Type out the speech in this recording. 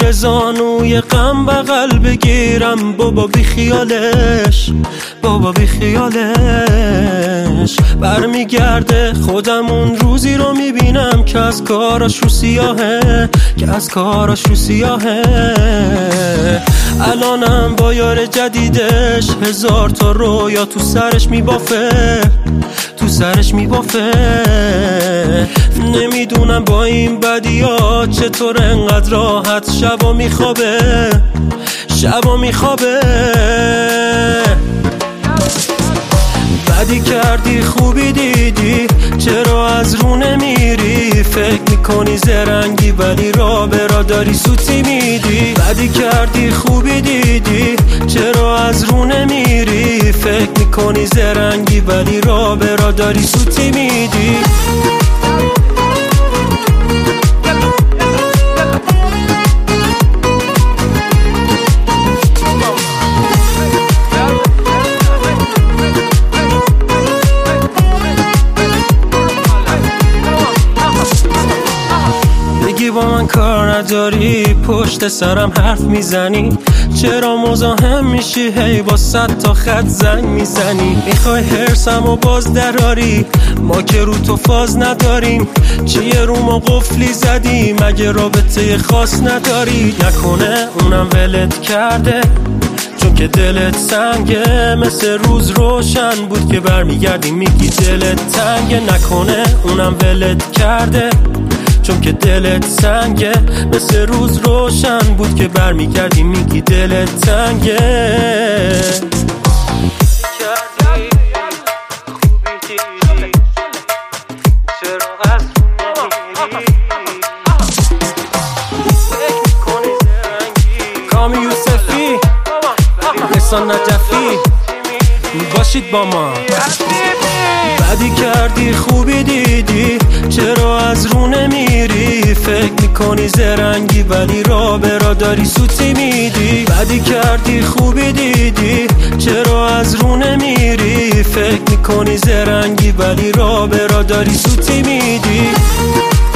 روی زانوی غم بغل بگیرم، بابا بی خیالش، بابا بی خیالش. برمیگرده خودمون روزی رو میبینم که از کاراش رو سیاهه، که از کاراش رو سیاهه. الانم با یار جدیدش هزار تا رویا تو سرش میبافه، تو سرش میبافه. نمیدونم با این بدیا چطور انقدر راحت شبا میخوابه، شبا میخوابه. بدی کردی خوبی دیدی، چرا از رو نمیری؟ فکر میکنی زرنگی ولی را براداری سوتی میدی. بدی کردی خوبی دیدی، چرا از رو نمیری؟ فکر میکنی زرنگی ولی را براداری سوتی میدی. با من کار نداری، پشت سرم حرف میزنی، چرا مزاحم میشی؟ هی با 100 تا خط زنگ میزنی. میخوای حرسم و باز دراری، ما که رو تو فاز نداریم. چیه رو ما قفلی زدی؟ مگه رابطه خاص نداری؟ نکنه اونم ولت کرده چون که دلت سنگه، مثل روز روشن بود که برمیگردی میگی دلت تنگه. نکنه اونم ولت کرده چون که دلت سنگه، مثل روز روشن بود که برمیگردی میگی دلت تنگه. کامی یوسفی، احسان نجفی، باشید با ما. بدی کردی خوبی دیدی، چرا از رو نمیری؟ فکر میکنی زرنگی ولی را براداری سوتی میدی. بدی کردی خوبی دیدی، چرا از رو نمیری؟ فکر میکنی زرنگی ولی را براداری سوتی میدی.